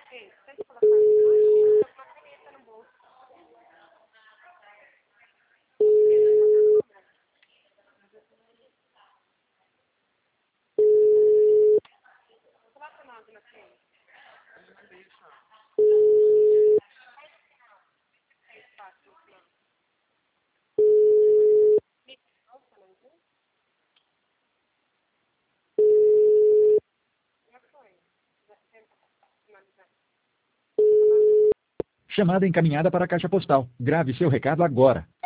Ei, você tem colocar no tô com uma caneta no bolso. Coloca o nome na frente. Fácil, não. Nossa, não viu? Já foi. Já tenta finalizar. Chamada encaminhada para a caixa postal. Grave seu recado agora.